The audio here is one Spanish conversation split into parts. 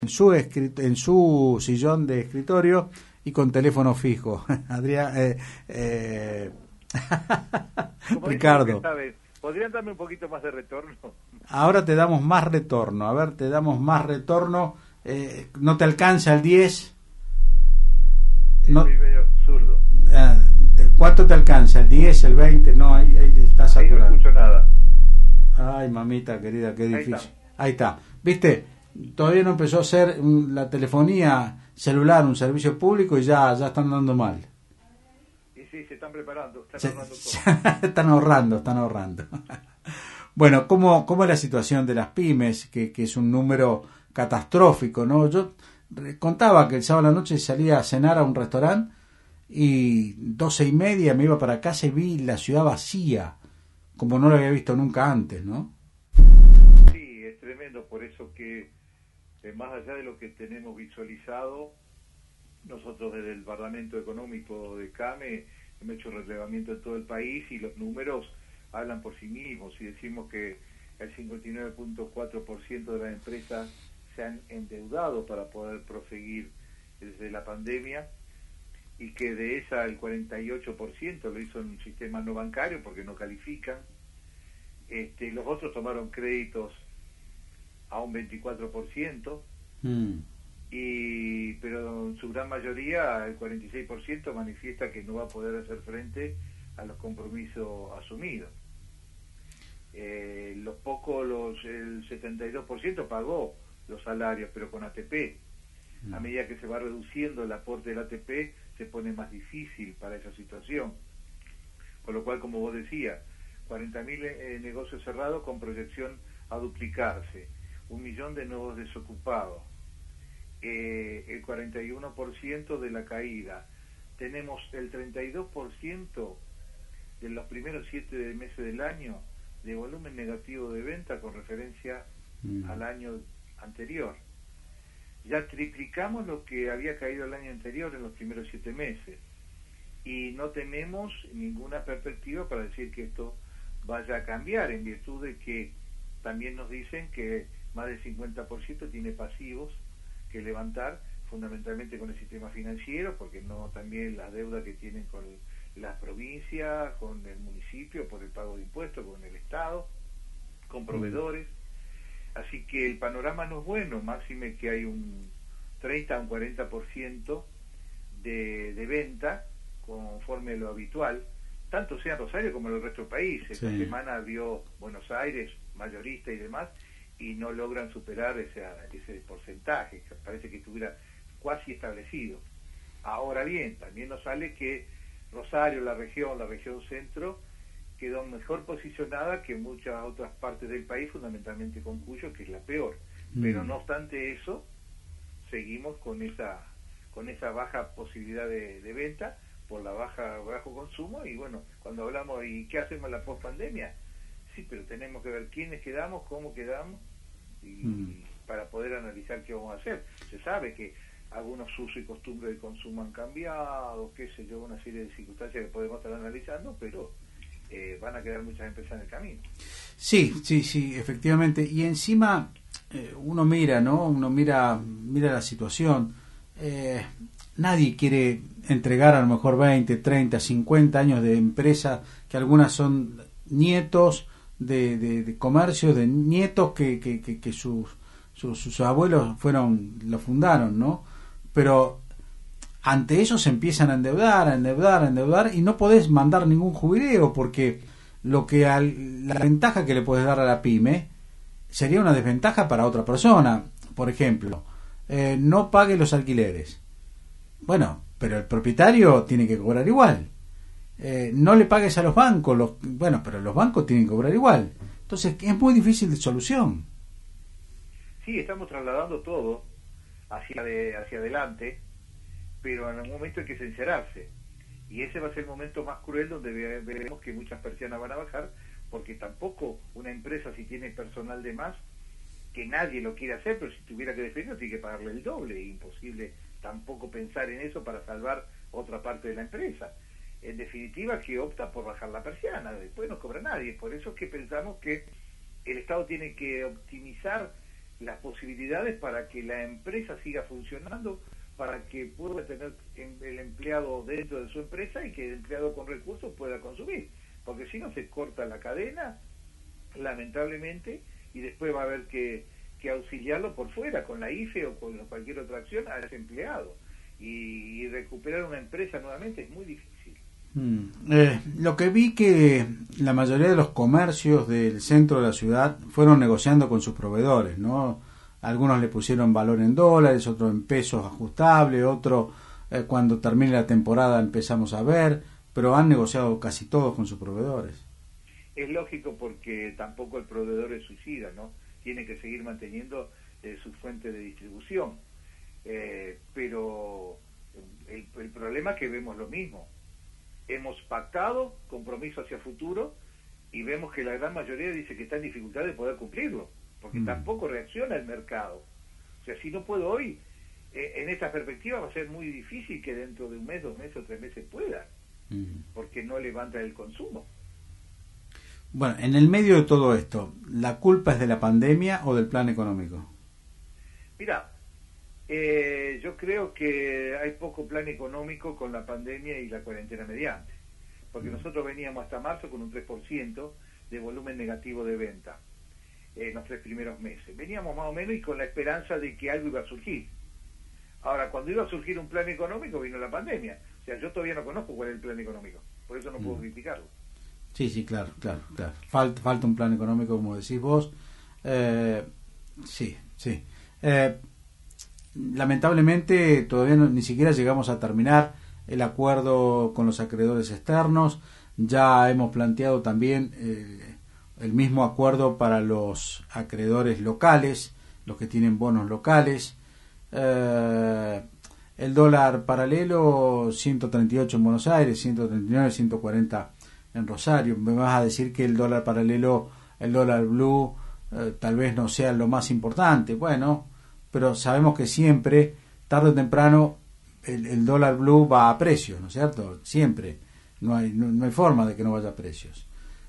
en su sillón de escritorio y con teléfono fijo. Adrián, Como dicen los que Ricardo, saben, ¿podrían darme un poquito más de retorno? ahora te damos más retorno. A ver, te damos más retorno. ¿No te alcanza el 10? No, Estoy medio zurdo. ah, ¿cuánto te alcanza? ¿El 10, el 20? No, ahí está Ahí no saturado. escucho nada. Ay, mamita querida, qué Ahí difícil. está. Ahí está. ¿Viste? Todavía no empezó a ser la telefonía celular un servicio público y ya están dando mal. Y sí, se están preparando, están Se- armando todo. están ahorrando. Bueno, ¿cómo es la situación de las pymes? Que es un número catastrófico, ¿no? Yo contaba que el sábado a la noche salía a cenar a un restaurante y 12:30 me iba para casa y vi la ciudad vacía, como no lo había visto nunca antes, ¿no? Sí, es tremendo, por eso que más allá de lo que tenemos visualizado, nosotros desde el Parlamento Económico de CAME hemos hecho relevamiento en todo el país y los números hablan por sí mismos. Si decimos que el 59.4% de las empresas se han endeudado para poder proseguir desde la pandemia y que de esa el 48% lo hizo en un sistema no bancario porque no califican, los otros tomaron créditos a un 24%, Mm. pero en su gran mayoría, el 46% manifiesta que no va a poder hacer frente a los compromisos asumidos. El 72% pagó los salarios, pero con ATP. A medida que se va reduciendo el aporte del ATP, se pone más difícil para esa situación. Con lo cual, como vos decías, 40.000 negocios cerrados con proyección a duplicarse, 1.000.000 de nuevos desocupados, el 41% de la caída. Tenemos el 32% de los primeros 7 meses del año de volumen negativo de venta con referencia al año anterior. Ya triplicamos lo que había caído el año anterior en los primeros 7 meses y no tenemos ninguna perspectiva para decir que esto vaya a cambiar, en virtud de que también nos dicen que más del 50% tiene pasivos que levantar, fundamentalmente con el sistema financiero, porque no también la deuda que tienen con las provincias, con el municipio por el pago de impuestos, con el Estado, con proveedores. Así que el panorama no es bueno, máxime que hay un 30 a un 40% de venta conforme a lo habitual, tanto sea en Rosario como en el resto del país. Esta semana vio Buenos Aires, mayorista y demás, y no logran superar ese porcentaje, que parece que estuviera casi establecido. Ahora bien, también nos sale que Rosario, la región centro, quedó mejor posicionada que muchas otras partes del país, fundamentalmente con Cuyo, que es la peor. Pero no obstante eso, seguimos con esa baja posibilidad de venta por la bajo consumo. Y bueno, cuando hablamos ¿y qué hacemos en la pospandemia? Sí, pero tenemos que ver quiénes quedamos, cómo quedamos y para poder analizar qué vamos a hacer. Se sabe que algunos usos y costumbres de consumo han cambiado, qué sé yo, una serie de circunstancias que podemos estar analizando, pero van a quedar muchas empresas en el camino. Sí, efectivamente. Y encima uno mira, ¿no? Uno mira la situación. Nadie quiere entregar a lo mejor 20, 30, 50 años de empresa, que algunas son nietos de comercios, de nietos que sus abuelos lo fundaron, ¿no? Pero ante eso se empiezan a endeudar y no podés mandar ningún jubileo porque la ventaja que le puedes dar a la pyme sería una desventaja para otra persona. Por ejemplo, no pague los alquileres. Bueno, pero el propietario tiene que cobrar igual. No le pagues a los bancos, pero los bancos tienen que cobrar igual. Entonces es muy difícil de solución. Sí, estamos trasladando todo hacia adelante, pero en algún momento hay que sincerarse. Y ese va a ser el momento más cruel donde veremos que muchas persianas van a bajar, porque tampoco una empresa, si tiene personal de más, que nadie lo quiere hacer, pero si tuviera que despedirlo tiene que pagarle el doble. Imposible tampoco pensar en eso para salvar otra parte de la empresa. En definitiva, que opta por bajar la persiana, después no cobra nadie. Por eso es que pensamos que el Estado tiene que optimizar las posibilidades para que la empresa siga funcionando, para que pueda tener el empleado dentro de su empresa y que el empleado con recursos pueda consumir, porque si no se corta la cadena, lamentablemente, y después va a haber que auxiliarlo por fuera, con la IFE o con cualquier otra acción a ese empleado, y recuperar una empresa nuevamente es muy difícil. Lo que vi que la mayoría de los comercios del centro de la ciudad fueron negociando con sus proveedores, ¿no? Algunos le pusieron valor en dólares, otros en pesos ajustables, otros cuando termine la temporada empezamos a ver, pero han negociado casi todos con sus proveedores. Es lógico, porque tampoco el proveedor es suicida, ¿no? Tiene que seguir manteniendo su fuente de distribución, pero el problema es que vemos lo mismo. Hemos pactado compromiso hacia futuro y vemos que la gran mayoría dice que está en dificultad de poder cumplirlo, porque tampoco reacciona el mercado. O sea, si no puedo hoy, en esta perspectiva va a ser muy difícil que dentro de un mes, 2 meses o 3 meses pueda, porque no levanta el consumo. Bueno, en el medio de todo esto, ¿la culpa es de la pandemia o del plan económico? Mira, yo creo que hay poco plan económico con la pandemia y la cuarentena mediante, porque nosotros veníamos hasta marzo con un 3% de volumen negativo de venta en los 3 primeros meses. Veníamos más o menos y con la esperanza de que algo iba a surgir. Ahora, cuando iba a surgir un plan económico, vino la pandemia. O sea, yo todavía no conozco cuál es el plan económico, por eso no puedo criticarlo. Sí, claro. Falta un plan económico, como decís vos. Sí. Lamentablemente todavía ni siquiera llegamos a terminar el acuerdo con los acreedores externos. Ya hemos planteado también el mismo acuerdo para los acreedores locales, los que tienen bonos locales. El dólar paralelo 138 en Buenos Aires, 139, 140 en Rosario. Me vas a decir que el dólar paralelo, el dólar blue, tal vez no sea lo más importante. Bueno, pero sabemos que siempre, tarde o temprano, el dólar blue va a precios, ¿no es cierto? Siempre. No hay forma de que no vaya a precios.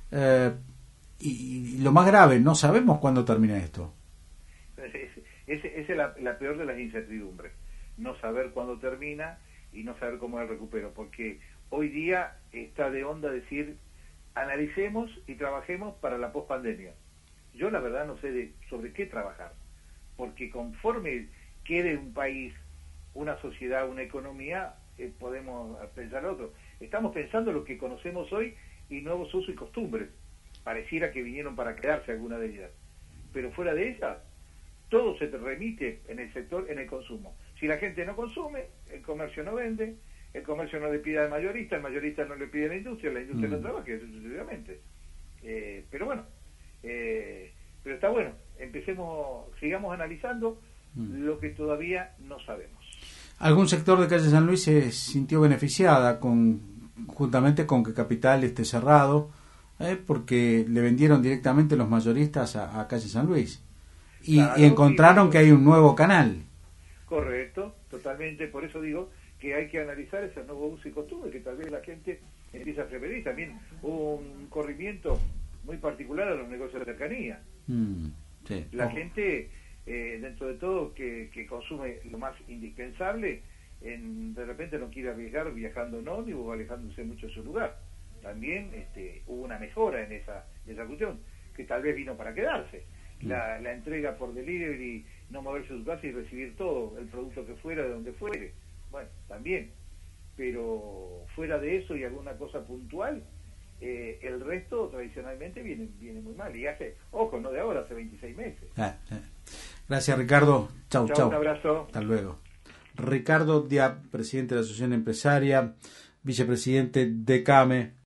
Y lo más grave, no sabemos cuándo termina esto. Esa es la peor de las incertidumbres. No saber cuándo termina y no saber cómo es el recupero, porque hoy día está de onda decir, analicemos y trabajemos para la pospandemia. Yo la verdad no sé sobre qué trabajar, porque conforme quede un país, una sociedad, una economía, podemos pensar otro. Estamos pensando lo que conocemos hoy y nuevos usos y costumbres. Pareciera que vinieron para quedarse alguna de ellas. Pero fuera de ellas, todo se remite en el sector, en el consumo. Si la gente no consume, el comercio no vende, el comercio no le pide al mayorista, el mayorista no le pide a la industria no trabaja, y eso sucesivamente. Pero bueno, pero está bueno, sigamos analizando lo que todavía no sabemos. ¿Algún sector de Calle San Luis se sintió beneficiada juntamente con que Capital esté cerrado, porque le vendieron directamente los mayoristas a Calle San Luis? Y encontraron que hay un nuevo canal. Correcto, totalmente, por eso digo que hay que analizar ese nuevo uso y costumbre, que tal vez la gente empieza a preferir. También hubo un corrimiento muy particular a los negocios de cercanía. Sí. La gente, dentro de todo, que consume lo más indispensable, de repente no quiere arriesgar viajando en ómnibus o alejándose mucho de su lugar. También hubo una mejora en esa cuestión, que tal vez vino para quedarse. La entrega por delivery, no moverse de su casa y recibir todo, el producto que fuera, de donde fuere. Bueno, también. Pero fuera de eso y alguna cosa puntual, el resto tradicionalmente viene muy mal. Y ojo, no de ahora, hace 26 meses. Gracias, Ricardo. Chau. Un abrazo. Hasta luego. Ricardo Diab, presidente de la Asociación Empresaria, vicepresidente de CAME.